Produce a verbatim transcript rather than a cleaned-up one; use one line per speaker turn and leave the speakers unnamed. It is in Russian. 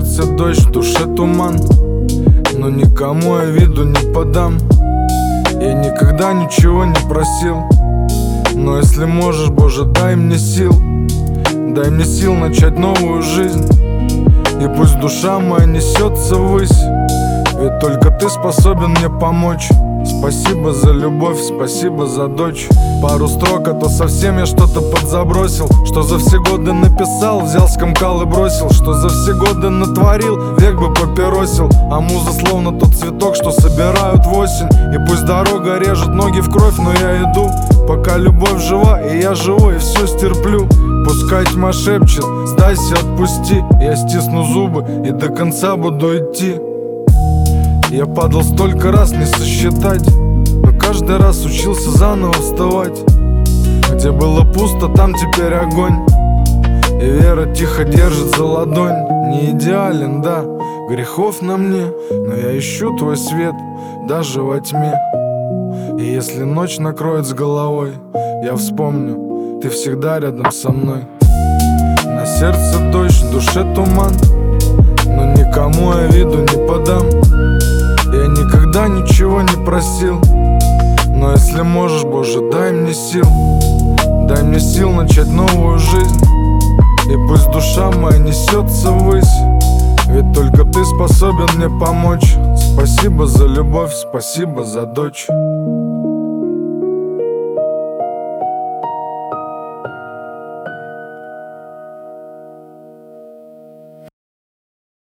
сердце дождь, в душе туман, но никому я виду не подам. Я никогда ничего не просил, но если можешь, Боже, дай мне сил. Дай мне сил начать новую жизнь, и пусть душа моя несется ввысь, ведь только ты способен мне помочь. Спасибо за любовь, спасибо за дочь. Пару строк, а то совсем я что-то подзабросил. Что за все годы написал, взял, скомкал и бросил. Что за все годы натворил, век бы папиросил. А муза словно тот цветок, что собирают в осень. И пусть дорога режет ноги в кровь, но я иду, пока любовь жива, и я живу, и все стерплю. Пускай тьма шепчет, сдайся, отпусти. Я стисну зубы и до конца буду идти. Я падал столько раз, не сосчитать, но каждый раз учился заново вставать. Где было пусто, там теперь огонь, и вера тихо держит за ладонь. Не идеален, да, грехов на мне, но я ищу твой свет даже во тьме. И если ночь накроет с головой, я вспомню, ты всегда рядом со мной. На сердце дождь, в душе туман, но никому я виду не подам. Я никогда ничего не просил, но если можешь, Боже, дай мне сил. Дай мне сил начать новую жизнь, и пусть душа моя несется ввысь, ведь только ты способен мне помочь. Спасибо за любовь, спасибо за дочь.